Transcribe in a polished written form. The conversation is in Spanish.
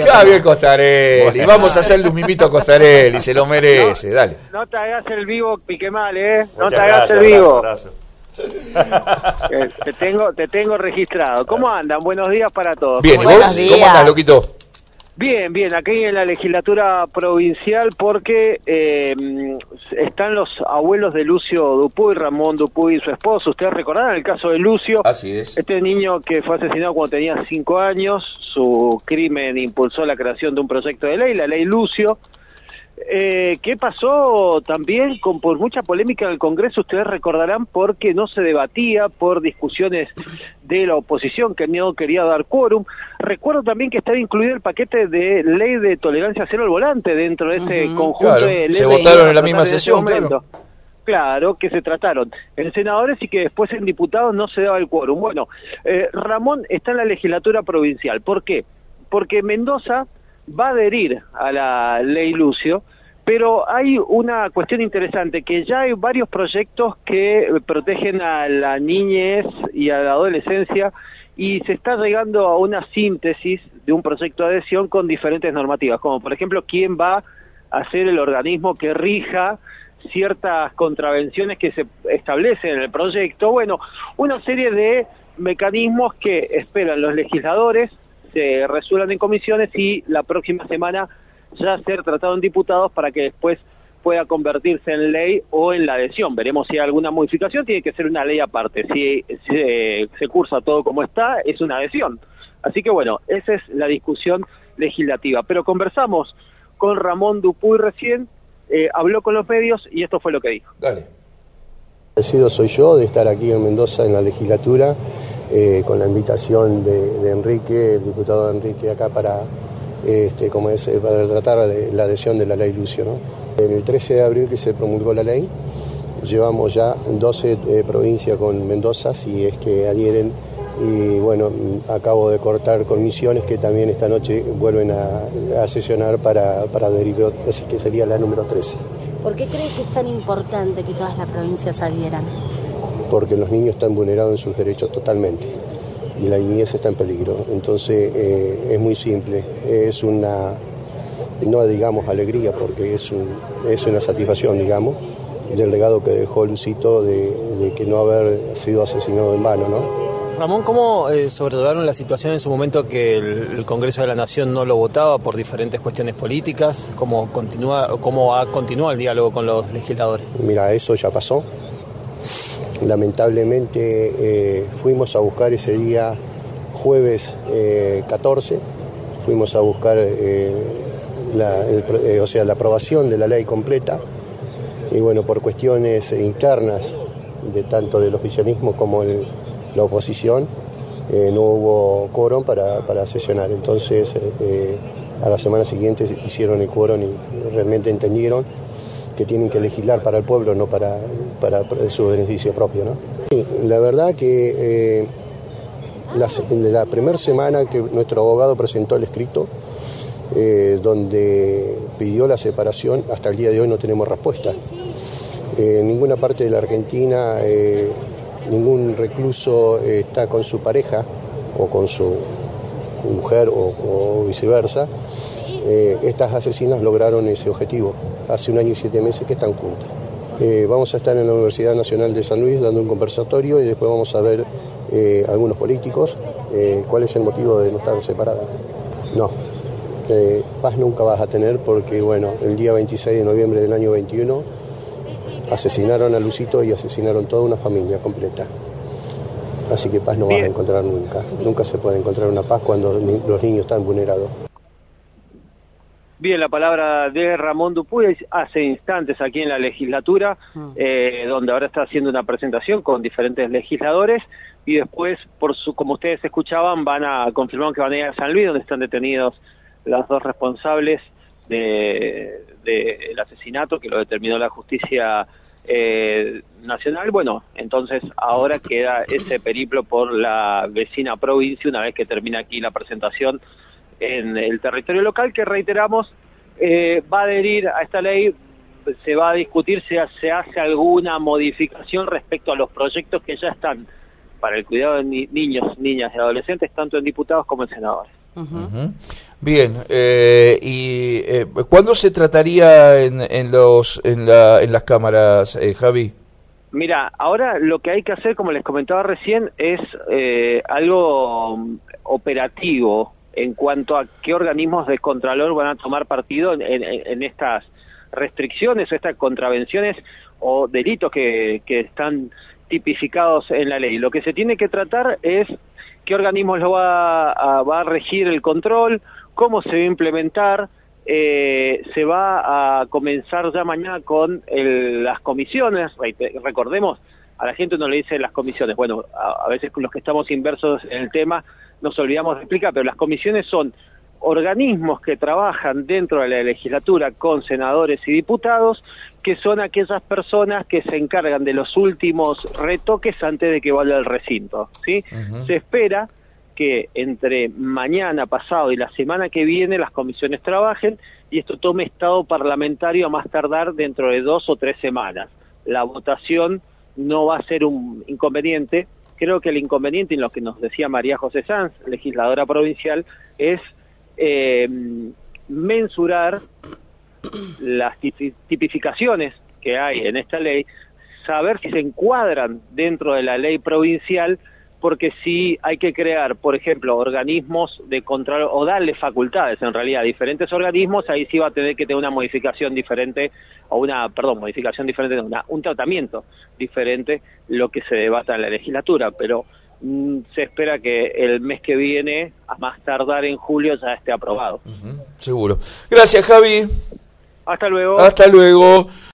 Javier Costarelli, bueno. Vamos a hacerle un mimito a Costarelli, se lo merece, dale. No te hagas el vivo, Piquemal, no te hagas el vivo. Abrazo. Te tengo registrado. ¿Cómo andan? Buenos días para todos. Bien, ¿y vos? ¿Cómo andás, loquito? Bien, aquí en la legislatura provincial porque están los abuelos de Lucio Dupuy, Ramón Dupuy y su esposo. Ustedes recordarán el caso de Lucio. Así es. Este niño que fue asesinado cuando tenía 5 años, su crimen impulsó la creación de un proyecto de ley, la ley Lucio. ¿Qué pasó también por mucha polémica en el Congreso? Ustedes recordarán porque no se debatía por discusiones de la oposición que no quería dar quórum. Recuerdo también que estaba incluido el paquete de ley de tolerancia cero al volante dentro de este conjunto de leyes. Se votaron en la misma sesión, Claro, que se trataron en senadores y que después en diputados no se daba el quórum. Bueno, Ramón está en la legislatura provincial. ¿Por qué? Porque Mendoza va a adherir a la ley Lucio, pero hay una cuestión interesante, que ya hay varios proyectos que protegen a la niñez y a la adolescencia y se está llegando a una síntesis de un proyecto de adhesión con diferentes normativas, como por ejemplo quién va a ser el organismo que rija ciertas contravenciones que se establecen en el proyecto. Bueno, una serie de mecanismos que esperan los legisladores se resuelvan en comisiones y la próxima semana ya ser tratado en diputados para que después pueda convertirse en ley o en la adhesión. Veremos si hay alguna modificación, tiene que ser una ley aparte. Si se cursa todo como está, es una adhesión. Así que bueno, esa es la discusión legislativa. Pero conversamos con Ramón Dupuy recién, habló con los medios y esto fue lo que dijo. Dale. Agradecido soy yo de estar aquí en Mendoza en la legislatura, con la invitación de Enrique, el diputado Enrique, acá para tratar la adhesión de la ley Lucio, ¿no? En el 13 de abril que se promulgó la ley, llevamos ya 12 provincias con Mendoza, si es que adhieren, y bueno, acabo de cortar con Misiones, que también esta noche vuelven a sesionar para adherir, así que sería la número 13. ¿Por qué cree que es tan importante que todas las provincias adhieran? Porque los niños están vulnerados en sus derechos totalmente y la niñez está en peligro. Entonces es muy simple, es una, no digamos alegría, porque es una satisfacción, digamos, del legado que dejó Lucito de que no haber sido asesinado en vano, ¿no? Ramón, ¿cómo sobrellevaron la situación en su momento que el Congreso de la Nación no lo votaba por diferentes cuestiones políticas? ¿Cómo ha continuado el diálogo con los legisladores? Mira, eso ya pasó. Lamentablemente fuimos a buscar ese día, jueves 14, fuimos a buscar la aprobación de la ley completa, y bueno, por cuestiones internas de tanto del oficialismo como la oposición, no hubo quórum para sesionar. Entonces a la semana siguiente hicieron el quórum y realmente entendieron que tienen que legislar para el pueblo, no para su beneficio propio, ¿no? Sí, la verdad que en la primera semana que nuestro abogado presentó el escrito, donde pidió la separación, hasta el día de hoy no tenemos respuesta. En ninguna parte de la Argentina ningún recluso está con su pareja o con su mujer o viceversa. Estas asesinas lograron ese objetivo hace 1 año y 7 meses que están juntas. Vamos a estar en la Universidad Nacional de San Luis dando un conversatorio y después vamos a ver algunos políticos cuál es el motivo de no estar separadas. No, paz nunca vas a tener porque, bueno, el día 26 de noviembre del año 21 asesinaron a Lucito y asesinaron toda una familia completa. Así que paz no vas a encontrar nunca. Nunca se puede encontrar una paz cuando los niños están vulnerados. Bien, la palabra de Ramón Dupuy hace instantes aquí en la legislatura, donde ahora está haciendo una presentación con diferentes legisladores y después, como ustedes escuchaban, van a confirmar que van a ir a San Luis, donde están detenidos los 2 responsables del asesinato que lo determinó la justicia nacional. Bueno, entonces ahora queda ese periplo por la vecina provincia una vez que termina aquí la presentación en el territorio local, que reiteramos va a adherir a esta ley. Se va a discutir si se hace alguna modificación respecto a los proyectos que ya están para el cuidado de niños, niñas y adolescentes, tanto en diputados como en senadores. Bien, ¿y cuándo se trataría en las cámaras, Javi? Mira, ahora lo que hay que hacer, como les comentaba recién, es algo operativo en cuanto a qué organismos de Contralor van a tomar partido en estas restricciones o estas contravenciones o delitos que están tipificados en la ley. Lo que se tiene que tratar es qué organismos lo va a regir el control, cómo se va a implementar. Se va a comenzar ya mañana con las comisiones. Recordemos, a la gente uno le dice las comisiones, bueno, a veces con los que estamos inversos en el tema nos olvidamos de explicar, pero las comisiones son organismos que trabajan dentro de la legislatura con senadores y diputados, que son aquellas personas que se encargan de los últimos retoques antes de que vaya al recinto, ¿sí? Se espera que entre mañana, pasado y la semana que viene las comisiones trabajen y esto tome estado parlamentario a más tardar dentro de 2 o 3 semanas. La votación no va a ser un inconveniente. Creo que el inconveniente, en lo que nos decía María José Sanz, legisladora provincial, es mensurar las tipificaciones que hay en esta ley, saber si se encuadran dentro de la ley provincial, porque si hay que crear, por ejemplo, organismos de control o darle facultades en realidad a diferentes organismos, ahí sí va a tener que tener una modificación diferente o un tratamiento diferente lo que se debata en la legislatura, pero se espera que el mes que viene, a más tardar en julio, ya esté aprobado. Seguro. Gracias, Javi. Hasta luego. Hasta luego.